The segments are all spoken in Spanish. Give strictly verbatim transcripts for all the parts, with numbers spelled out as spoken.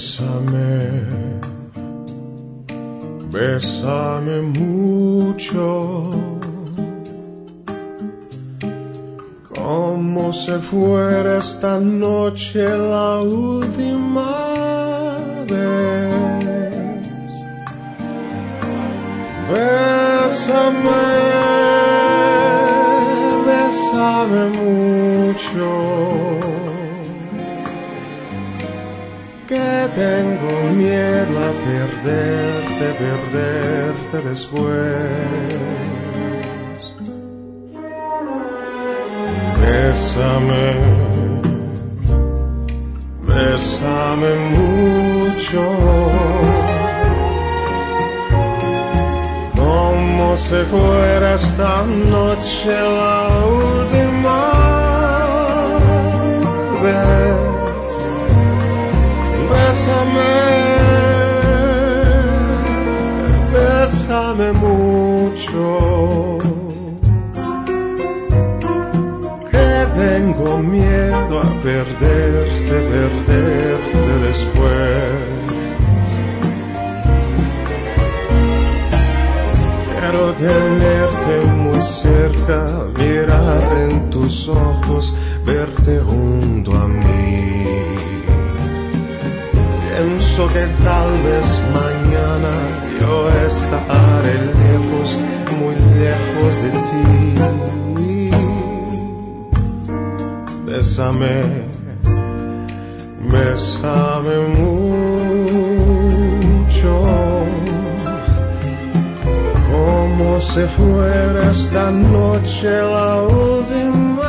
Bésame, bésame mucho, como si fuera esta noche la última vez. Bésame, bésame mucho, que tengo miedo a perderte, perderte después. Bésame, bésame mucho, como si fuera esta noche la última vez. Bésame, bésame mucho, que tengo miedo a perderte, perderte después. Quiero tenerte muy cerca, mirar en tus ojos, verte junto a mí. Pienso que tal vez mañana yo estaré lejos, muy lejos de ti. Bésame, bésame mucho, como si fuera esta noche la última.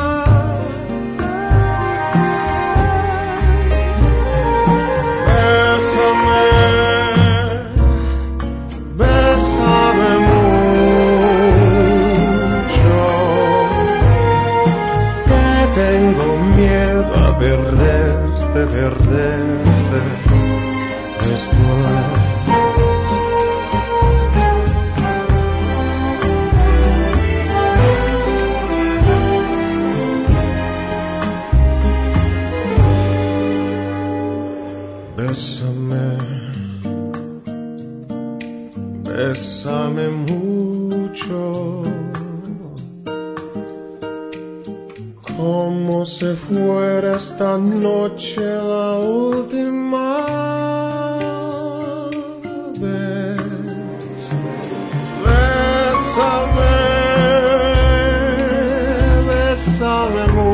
Tengo miedo a perderte, perderte después. Bésame, bésame mucho, como si fuera esta noche la última vez. Bésame, bésame mucho.